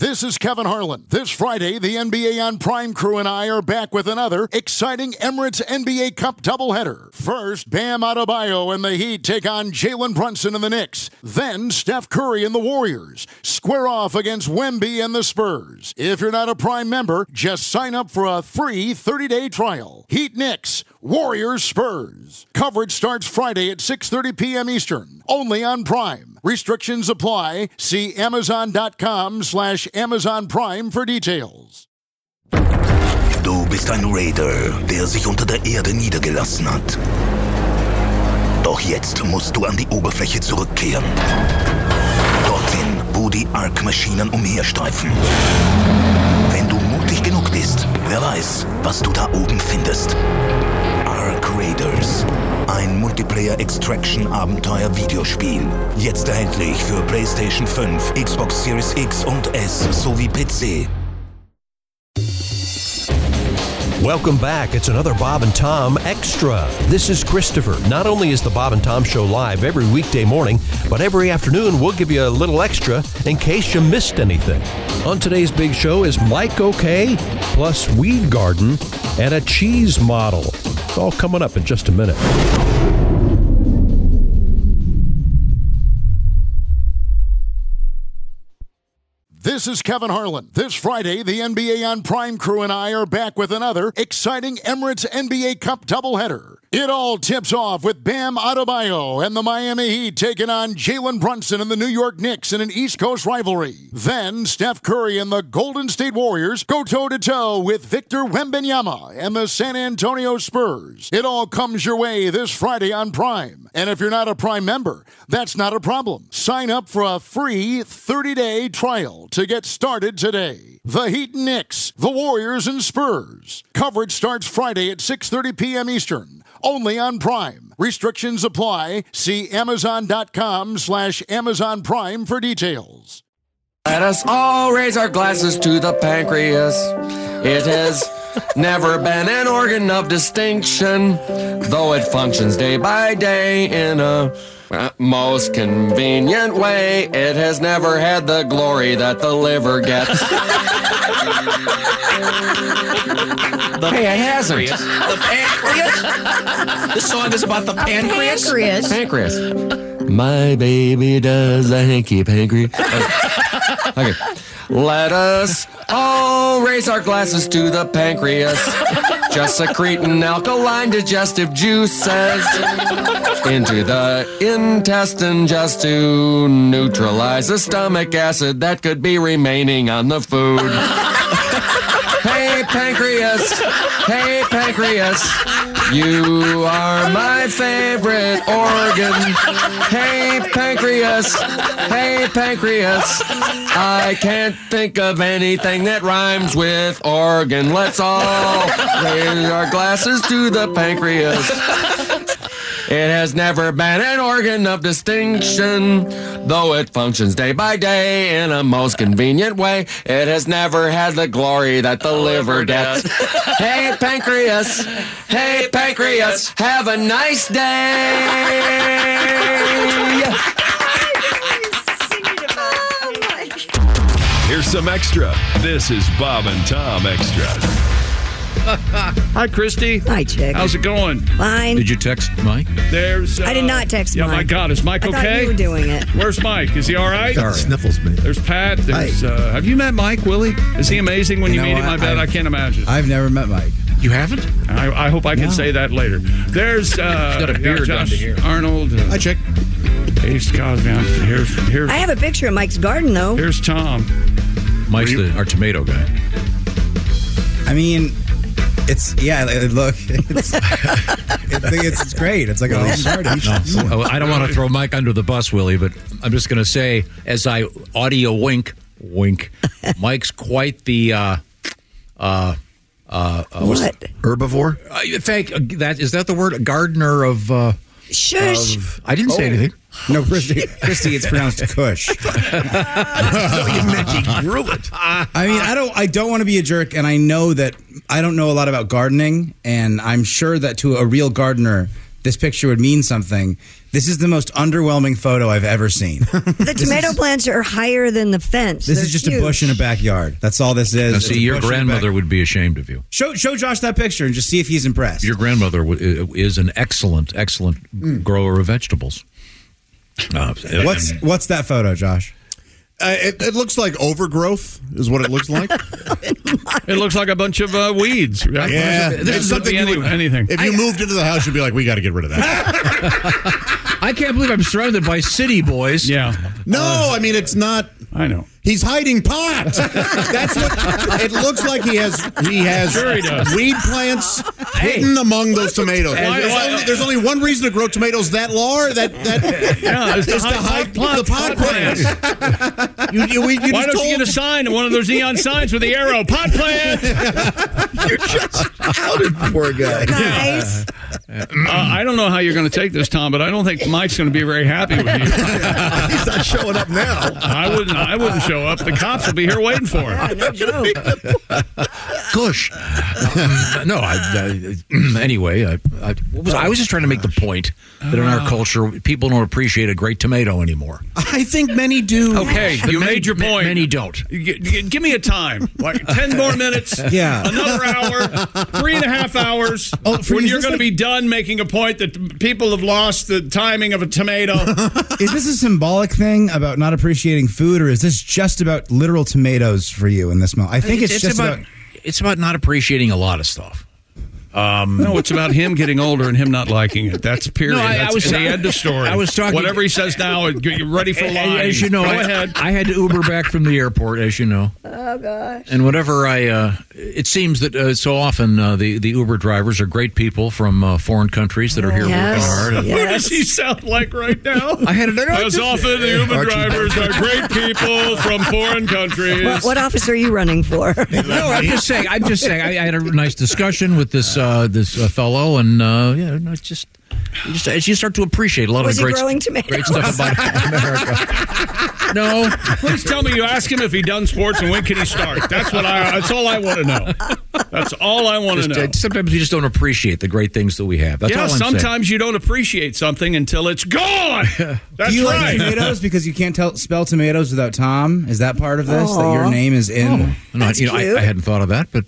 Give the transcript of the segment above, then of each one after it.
This is Kevin Harlan. This Friday, the NBA on Prime crew and I are back with another exciting Emirates NBA Cup doubleheader. First, Bam Adebayo and the Heat take on Jalen Brunson and the Knicks. Then, Steph Curry and the Warriors square off against Wemby and the Spurs. If you're not a Prime member, just sign up for a free 30-day trial. Heat Knicks, Warriors Spurs. Coverage starts Friday at 6:30 p.m. Eastern, only on Prime. Restrictions apply. See Amazon.com/Amazon Prime for details. Du bist ein Raider, der sich unter der Erde niedergelassen hat. Doch jetzt musst du an die Oberfläche zurückkehren. Dorthin, wo die Ark-Maschinen umherstreifen. Wenn du mutig genug bist, wer weiß, was du da oben findest. Ark Raiders. Ein Multiplayer-Extraction-Abenteuer-Videospiel. Jetzt erhältlich für PlayStation 5, Xbox Series X und S sowie PC. Welcome back. It's another Bob and Tom Extra. This is Christopher. Not only is the Bob and Tom Show live every weekday morning, but every afternoon we'll give you a little extra in case you missed anything. On today's big show is Mike OK, plus Weed Garden and a cheese model. It's all coming up in just a minute. This is Kevin Harlan. This Friday, the NBA on Prime crew and I are back with another exciting Emirates NBA Cup doubleheader. It all tips off with Bam Adebayo and the Miami Heat taking on Jalen Brunson and the New York Knicks in an East Coast rivalry. Then, Steph Curry and the Golden State Warriors go toe-to-toe with Victor Wembanyama and the San Antonio Spurs. It all comes your way this Friday on Prime. And if you're not a Prime member, that's not a problem. Sign up for a free 30-day trial to get started today. The Heat and Knicks, the Warriors and Spurs. Coverage starts Friday at 6:30 p.m. Eastern, only on Prime. Restrictions apply. See Amazon.com/Amazon Prime for details. Let us all raise our glasses to the pancreas. It has never been an organ of distinction, though it functions day by day in a most convenient way. It has never had the glory that the liver gets. Hey, it hasn't. The pancreas? This song is about the pancreas? Pancreas. My baby does a hanky pancreas. Okay. Let us all raise our glasses to the pancreas. Just secreting alkaline digestive juices into the intestine just to neutralize the stomach acid that could be remaining on the food. Hey, pancreas. Hey, pancreas. You are my favorite organ. Hey, pancreas. Hey, pancreas. I can't think of anything that rhymes with organ. Let's all raise our glasses to the pancreas. It has never been an organ of distinction, though it functions day by day in a most convenient way. It has never had the glory that the liver gets. Hey, pancreas. Hey, pancreas. Have a nice day. Here's some extra. This is Bob and Tom Extra. Hi, Christy. Hi, Chick. How's it going? Fine. Did you text Mike? There's. I did not text Mike. Yeah, my God, is Mike I okay? thought you were doing it. Where's Mike? Is he all right? Got the sniffles, man. There's Pat. There's. Have you met Mike, Willie? Is he amazing when you meet him? I bet I can't imagine. I've never met Mike. You haven't? I hope I can say that later. There's. He's got a beard Josh under here. Arnold. Hi, Chick. Ace Cosby. Here's. I have a picture of Mike's garden, though. Here's Tom. Mike's our tomato guy. I mean, it's look, it's great. It's like a little garden. I don't want to throw Mike under the bus, Willie, but I'm just going to say, as I audio wink, Mike's quite the What? Herbivore? Is that the word? A gardener of. Shush. I didn't say anything. No, Christy, it's pronounced Kush. You meant he grew it. I mean, I don't want to be a jerk, and I know that I don't know a lot about gardening, and I'm sure that to a real gardener, this picture would mean something. This is the most underwhelming photo I've ever seen. The tomato plants are higher than the fence. This They're is just huge. a bush in a backyard. That's all this is. Now, It's see, a your bush in a grandmother back- would be ashamed of you. Show Josh that picture and just see if he's impressed. Your grandmother is an excellent grower of vegetables. What's that photo, Josh? It looks like overgrowth is what it looks like. It looks like a bunch of weeds. Right? Yeah. This is something you would, anything. If you moved into the house, you'd be like, we got to get rid of that. I can't believe I'm surrounded by city boys. Yeah. No, I mean, it's not. I know. He's hiding pot. That's what it looks like. He has Sure he does. weed plants hidden among those tomatoes. Why- There's only one reason to grow tomatoes that large. That Yeah, it's is to hide the pot plants. You Why just don't told you get a sign, one of those neon signs with the arrow, pot plant? You're just outed, poor guy. Guys, I don't know how you're going to take this, Tom, but I don't think Mike's going to be very happy with you. He's not showing up now. I wouldn't show up. The cops will be here waiting for him. no joke. Gush. Anyway, I was just trying to make the point that in our culture, people don't appreciate a great tomato anymore. I think many do. Okay, you made your point. Many don't. Give me a time, like 10 more minutes, Yeah. another hour, 3.5 hours, when you're going to be done making a point that people have lost the timing of a tomato. Is this a symbolic thing about not appreciating food, or is this just about literal tomatoes for you in this moment? I think it's just about It's about not appreciating a lot of stuff. No, it's about him getting older and him not liking it. That's period. No, I That's was- the end of story. I was talking- Whatever he says now, you're ready for line. As you know, Go ahead. I had to Uber back from the airport, as you know. Oh, gosh. And whatever it seems that so often the Uber drivers are great people from foreign countries that are here Yes. working hard. What Yes. does he sound like right now? I had to As often, the Uber drivers are great people from foreign countries. What office are you running for? No, I'm just saying. I had a nice discussion with this fellow, and it's just as you start to appreciate a lot Was of he the growing great tomatoes? stuff about America. No, Please tell me you ask him if he done sports and when can he start. That's all I want to know. That's all I want to know. sometimes we just don't appreciate the great things that we have. That's all I'm saying. sometimes you don't appreciate something until it's gone. That's Do you right. like tomatoes because you can't spell tomatoes without Tom? Is that part of this that your name is in? No, That's cute. I hadn't thought of that, but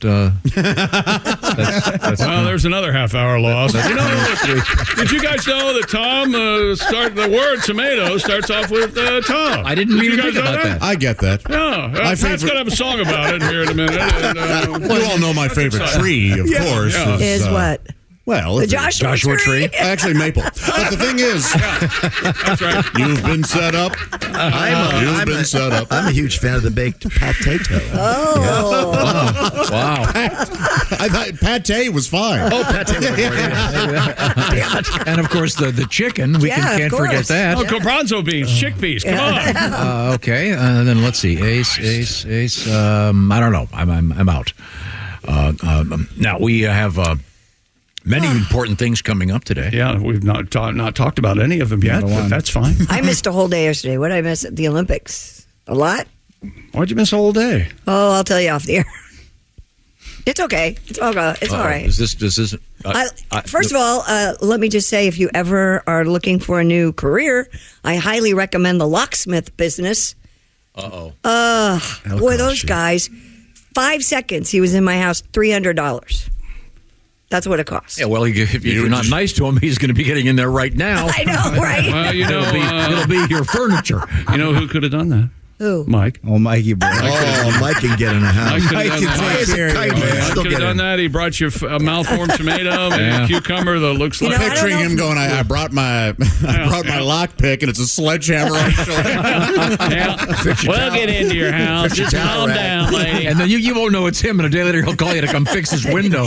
Well, there's another half hour lost. Did you guys know that Tom the word tomato starts off with Tom? I didn't Did even you guys think know about that. I get that. Yeah, Pat's favorite- going to have a song about it here in a minute. And, You all know my favorite tree, of course. yeah. Is what? Well, The it's Joshua tree? actually maple. But the thing is, that's right. you've been set up. You've been set up. I'm a huge fan of the baked potato. Oh. wow. I thought pate was fine. Oh, potato. And of course the chicken. We Yeah, of can't forget course. that. Oh, garbanzo beans, chickpeas. Come on. Okay, then let's see. Ace. I don't know. I'm out. Now we have many important things coming up today. Yeah, we've not talked about any of them yet, but that's fine. I missed a whole day yesterday. What did I miss at the Olympics? A lot? Why'd you miss a whole day? Oh, I'll tell you off the air. It's okay. It's all right. It's all right. Does this? First of all, let me just say, if you ever are looking for a new career, I highly recommend the locksmith business. Boy, those guys. 5 seconds, he was in my house, $300. That's what it costs. Yeah, well, if you're not nice to him, he's going to be getting in there right now. I know, right? Well, It'll be your furniture. You know who could have done that? Who? Mike. Oh, Mikey boy. Oh, Mike can get in a house. Mike Mike can take care of you, man. Mike Still could get have done in. that. He brought you a malformed tomato and a cucumber that looks You like. know, I Picturing don't know him going, I brought my lock pick, and it's a sledgehammer on his shoulder. We'll get into your house. Fix your Just towel calm rack. down, lady. And then you won't know it's him, and a day later he'll call you to come fix his window.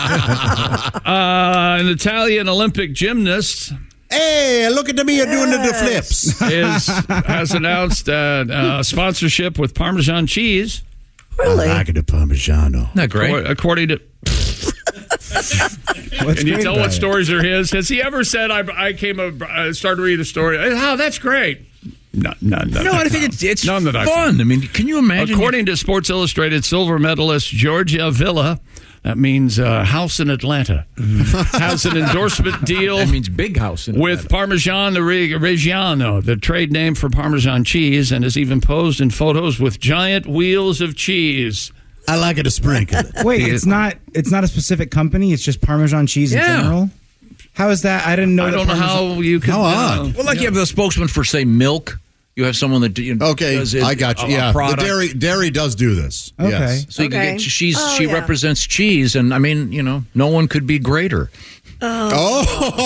An Italian Olympic gymnast Hey, look at me, you're doing the flips. has announced sponsorship with Parmesan cheese. Really? the Parmigiano. Isn't that great? According to. What's Can you great tell about what it? stories are his? Has he ever said, I started reading a story? Oh, that's great. None. No, I think it's none that fun. I mean, can you imagine? According to Sports Illustrated, silver medalist Georgia Villa, that means house in Atlanta, has an endorsement deal. That means big house in with Parmigiano Reggiano, the trade name for Parmesan cheese, and has even posed in photos with giant wheels of cheese. I like it to sprinkle it. Wait, it's not a specific company. It's just Parmesan cheese in general. How is that? I didn't know. I don't know how you can. How odd. Well, like you have the spokesman for, say, milk. You have someone that does it, I got you. Yeah, the dairy does do this. Okay, yes. So you can get she represents cheese, and I mean, no one could be greater. Oh,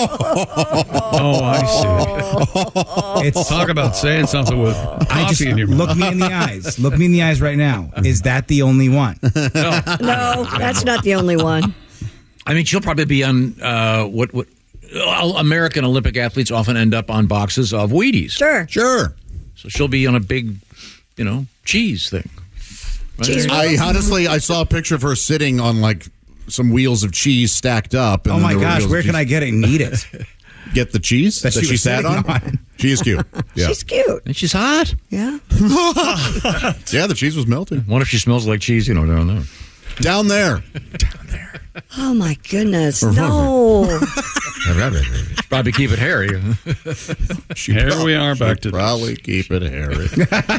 I see. Talk about saying something with coffee in your mouth. Look me in the eyes. Look me in the eyes right now. Is that the only one? No, that's not the only one. I mean, she'll probably be on what American Olympic athletes often end up on boxes of Wheaties. Sure. So she'll be on a big, cheese thing. Cheese I saw a picture of her sitting on like some wheels of cheese stacked up. And oh my gosh, where can I get it and eat it? Get the cheese that she sat on? She is cute. Yeah. She's cute. And she's hot. Yeah. Yeah, the cheese was melting. What if she smells like cheese, down there? Down there. Oh my goodness. No. Probably keep it hairy. Here we are back to probably keep it hairy.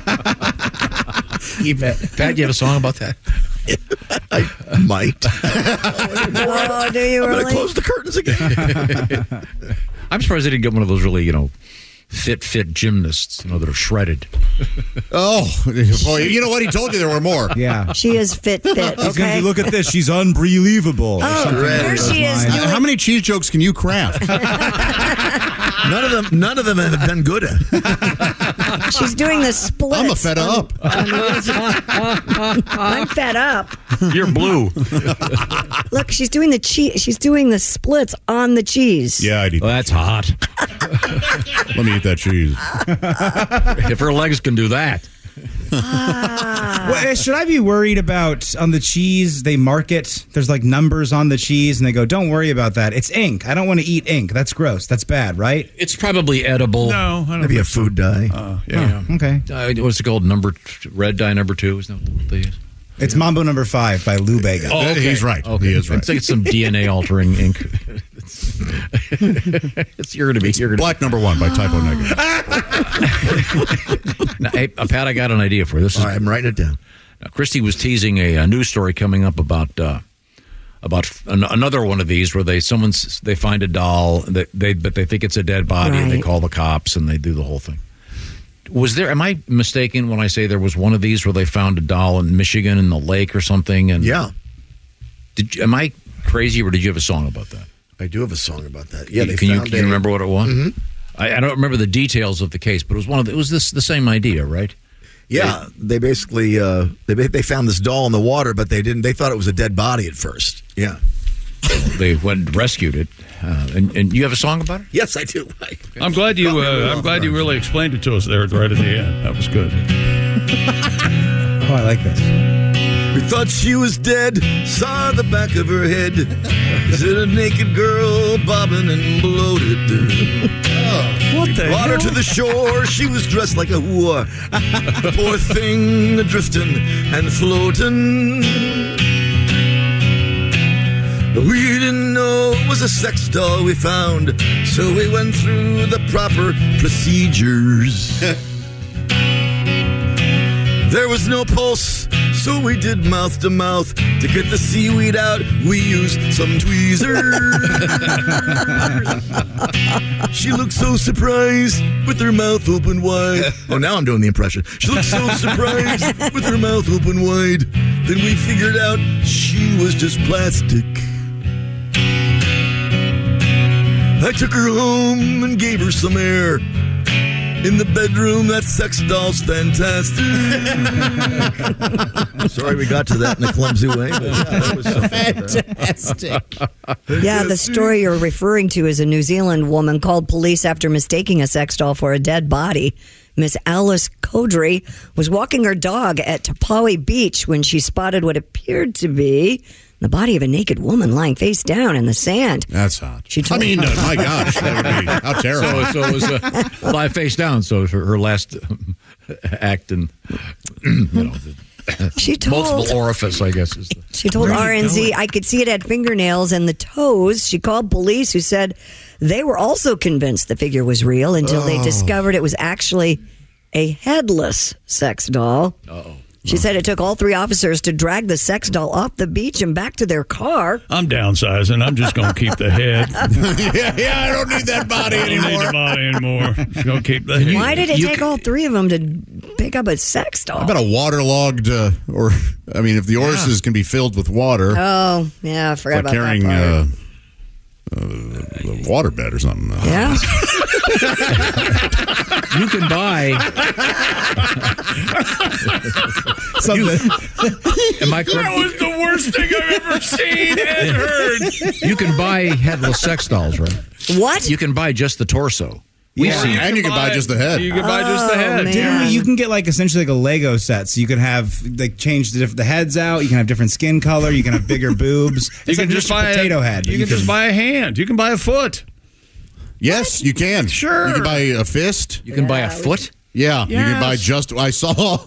Keep it. Pat, you have a song about that? I might. Oh, do you I'm really? going to close the curtains again. I'm surprised they didn't get one of those really, fit gymnasts, that are shredded. Oh, boy, you know what? He told you there were more. Yeah. She is fit, okay? Look at this. She's unbelievable. Oh, there she is. How many cheese jokes can you craft? None of them have been good at. She's doing the splits. I'm fed up. I'm fed up. You're blue. Look, she's doing the cheese. She's doing the splits on the cheese. Yeah, I'd eat Well, that's hot. Let me eat that cheese. If her legs can do that. Well, should I be worried about on the cheese they market? There's like numbers on the cheese, and they go, "Don't worry about that. It's ink. I don't want to eat ink. That's gross. That's bad, right?" It's probably edible. No, I don't Maybe a food dye. Yeah. Oh, okay. What's it called? Red dye number 2? Isn't that what they use? It's Mambo number 5 by Lou Bega. Oh, okay. He's right. Okay. He is right. It's like some DNA altering ink. You're going to be Black number 1 by Typo Negative. Now, hey, Pat, I got an idea for you. All right, I'm writing it down. Now, Christy was teasing a news story coming up about another one of these where they find a doll but they think it's a dead body and they call the cops and they do the whole thing. Am I mistaken when I say there was one of these where they found a doll in Michigan in the lake or something? And Yeah. Am I crazy or did you have a song about that? I do have a song about that. Yeah, Can you remember what it was? Mm-hmm. I don't remember the details of the case, but it was the same idea, right? Yeah, they basically they found this doll in the water, but they didn't. They thought it was a dead body at first. Yeah, they went and rescued it. And you have a song about it? Yes, I do. I'm glad you really explained it to us there right at the end. That was good. Oh, I like this. We thought she was dead, saw the back of her head. Is it a naked girl bobbing and bloated? What the Brought her to the shore, she was dressed like a whore. Poor thing, drifting and floating. We didn't know it was a sex doll we found, so we went through the proper procedures. There was no pulse, so we did mouth to mouth. To get the seaweed out, we used some tweezers. She looked so surprised with her mouth open wide. Oh, now I'm doing the impression. She looked so surprised with her mouth open wide. Then we figured out she was just plastic. I took her home and gave her some air. In the bedroom, that sex doll's fantastic. Sorry we got to that in a clumsy way, but yeah, that was fantastic. Yeah, the story you're referring to is a New Zealand woman called police after mistaking a sex doll for a dead body. Miss Alice Codry was walking her dog at Tapawi Beach when she spotted what appeared to be The body of a naked woman lying face down in the sand. That's hot. She told my gosh, that would be how terrible. So it was lie face down. So her last act and she told multiple orifice, I guess. She told RNZ, I could see it had fingernails and the toes. She called police, who said they were also convinced the figure was real until they discovered it was actually a headless sex doll. She said it took all 3 officers to drag the sex doll off the beach and back to their car. I'm downsizing. I'm just going to keep the head. yeah, I don't need that body anymore. I don't need the body anymore. Just going to keep the head. Why did it take all 3 of them to pick up a sex doll? How about a waterlogged, if the orifices can be filled with water. Oh, yeah, I forgot about carrying, that part. A waterbed or something. Yeah. You can buy. Am I correct? That was the worst thing I've ever seen and heard. You can buy headless sex dolls, right? What? You can buy just the torso. And you can buy just the head. You can buy just the head. Man. You can get essentially a Lego set. So you can have change the heads out. You can have different skin color. You can have bigger boobs. You can just buy a potato head. You can just buy a hand. You can buy a foot. Yes, you can. Sure. You can buy a fist. You can buy a foot. Yeah, you can buy just. I saw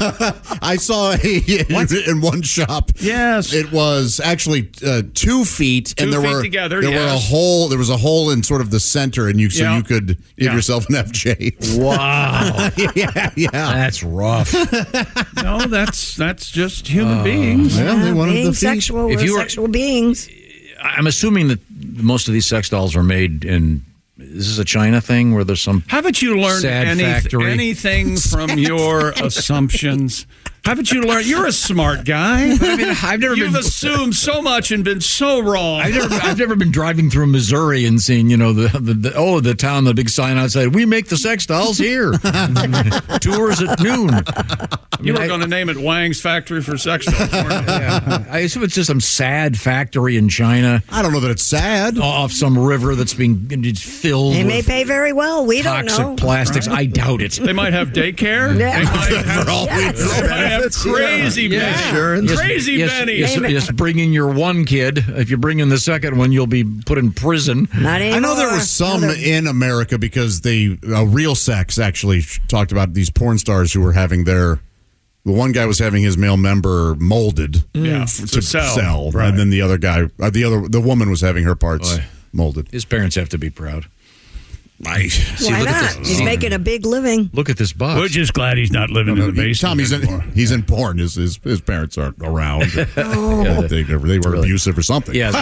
in one shop. Yes, it was actually 2 feet, and there was a hole in sort of the center, and you could give yourself an FJ. Wow. yeah, that's rough. No, that's just human beings. Yeah, they wanted being the feet. sexual. We're sexual beings. I'm assuming that most of these sex dolls are made in. Is this a China thing where there's some? Haven't you learned anything from your assumptions? Haven't you learned? You're a smart guy. You've assumed so much and been so wrong. I've never been driving through Missouri and seeing the town, the big sign outside. We make the sex dolls here. Tours at noon. You were going to name it Wang's Factory for Sex Dolls, weren't you? Yeah. I assume it's just some sad factory in China. I don't know that it's sad. Off some river that's being filled. They may with pay very well. We don't know. Toxic plastics. Right? I doubt it. They might have daycare. Yeah. They might have crazy Benny. Crazy Benny. Just bring in your one kid. If you bring in the second one, you'll be put in prison. Not anymore. I know there was some in America because Real Sex actually talked about these porn stars who were having the one guy was having his male member molded to sell. Right. And then the other guy, the woman was having her parts molded. His parents have to be proud. Why not? He's making a big living. Look at this box. We're just glad he's not living in the basement. Tom, he's in porn. His parents aren't around. They were abusive or something. Yeah.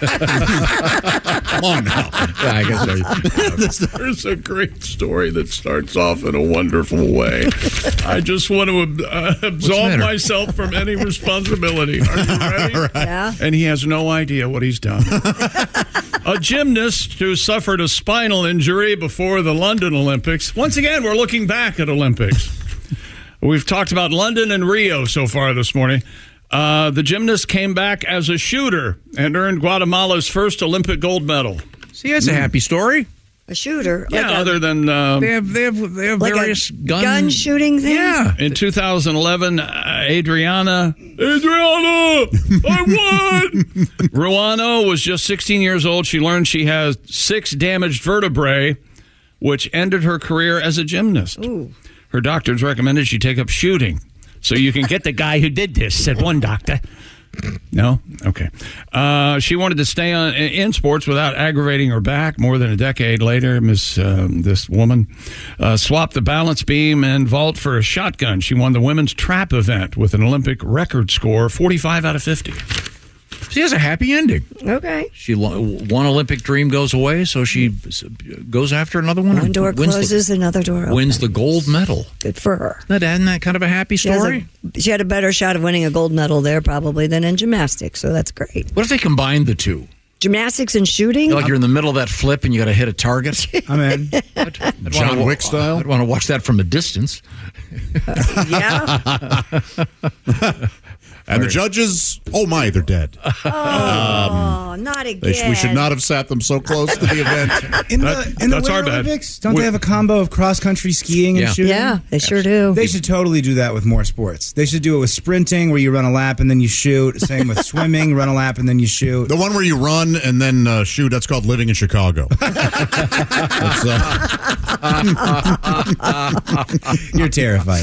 Come on now. I guess There's a great story that starts off in a wonderful way. I just want to absolve myself from any responsibility. Are you ready? Right. Yeah. And he has no idea what he's done. A gymnast who suffered a spinal injury before the London Olympics. Once again, we're looking back at Olympics. We've talked about London and Rio so far this morning. The gymnast came back as a shooter and earned Guatemala's first Olympic gold medal. See, that's a happy story. A shooter? Other than... They have various gun shooting thing? Yeah. In 2011, Adriana, I won! Ruano was just 16 years old. She learned she has 6 damaged vertebrae, which ended her career as a gymnast. Ooh. Her doctors recommended she take up shooting. So you can get the guy who did this, said one doctor. No? Okay. She wanted to stay in sports without aggravating her back. More than a decade later, this woman swapped the balance beam and vault for a shotgun. She won the women's trap event with an Olympic record score, 45 out of 50. She has a happy ending. Okay. One Olympic dream goes away, so she goes after another one. One door closes, another door opens. Wins the gold medal. Good for her. Isn't that kind of a happy story? She had a better shot of winning a gold medal there probably than in gymnastics, so that's great. What if they combined the two? Gymnastics and shooting? Like you're in the middle of that flip and you got to hit a target. I'm in. John Wick style? I'd want to watch that from a distance. Yeah. And the judges, they're dead. Oh, not not again. We should not have sat them so close to the event. In the Winter Olympics, don't they have a combo of cross-country skiing and shooting? Yeah, they sure do. They should totally do that with more sports. They should do it with sprinting, where you run a lap and then you shoot. Same with swimming, run a lap and then you shoot. The one where you run and then shoot, that's called living in Chicago. You're terrified.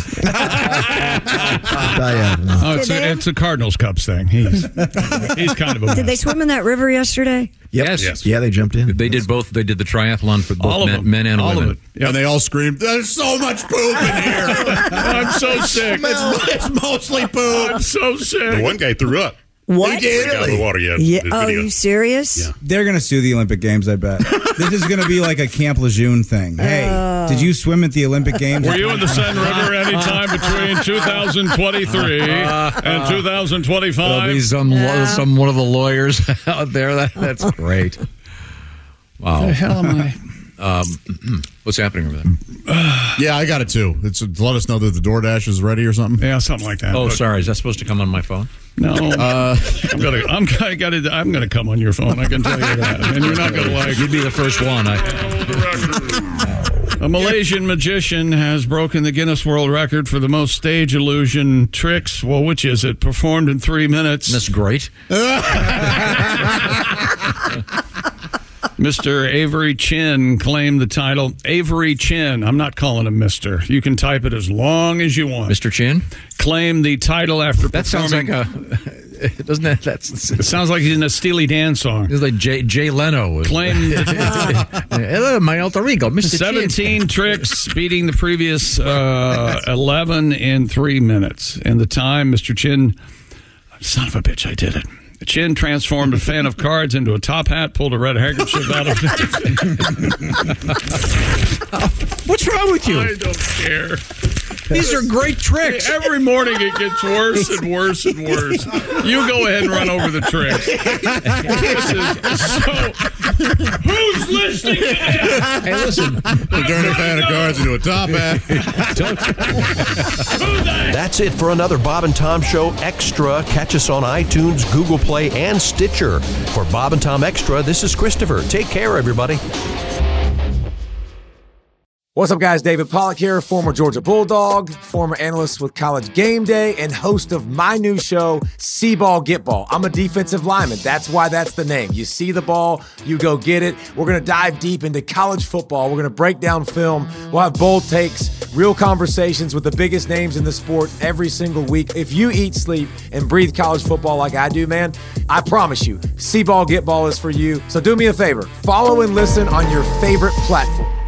It's a Cardinals Cubs thing. He's kind of a mess. Did they swim in that river yesterday? Yes. Yeah, they jumped in. They did both. They did the triathlon for All both of men and all women. of it. Yep. And they all screamed, "There's so much poop in here." I'm so sick. It's mostly poop. I'm so sick. The one guy threw up. What? He got out of the water, yeah. Oh, are you serious? Yeah. They're going to sue the Olympic Games, I bet. This is going to be like a Camp Lejeune thing. Hey, did you swim at the Olympic Games? Were you in the Seine River anytime between 2023 and 2025? There'll be some one of the lawyers out there. That's great. Wow. What the hell am I? What's happening over there? Yeah, I got it too. It's to let us know that the DoorDash is ready or something. Yeah, something like that. Oh, But sorry. Is that supposed to come on my phone? No, I'm gonna come on your phone. I can tell you that, and you're not gonna like. You'd be the first one. A Malaysian magician has broken the Guinness World Record for the most stage illusion tricks. Well, which is it? Performed in 3 minutes. That's great. Mr. Avery Chin claimed the title. Avery Chin. I'm not calling him Mr. You can type it as long as you want. Mr. Chin? Claimed the title after That sounds like doesn't that? It sounds like he's in a Steely Dan song. It's like Jay Leno. Claimed Hello, my alter ego, Mr. 17 Chin. tricks, beating the previous 11 in 3 minutes. And the time, Mr. Chin, son of a bitch, I did it. Chin transformed a fan of cards into a top hat, pulled a red handkerchief out of it. What's wrong with you? I don't care. These are great tricks. Every morning it gets worse and worse and worse. You go ahead and run over the tricks. This is so... Who's listening to this? Hey, listen. They turned a fan of cards into a top hat. That's it for another Bob and Tom Show Extra. Catch us on iTunes, Google Play, and Stitcher. For Bob and Tom Extra, this is Christopher. Take care, everybody. What's up, guys? David Pollack here, former Georgia Bulldog, former analyst with College Game Day, and host of my new show, See Ball, Get Ball. I'm a defensive lineman. That's why that's the name. You see the ball, you go get it. We're going to dive deep into college football. We're going to break down film. We'll have bold takes, real conversations with the biggest names in the sport every single week. If you eat, sleep, and breathe college football like I do, man, I promise you, See Ball, Get Ball is for you. So do me a favor. Follow and listen on your favorite platform.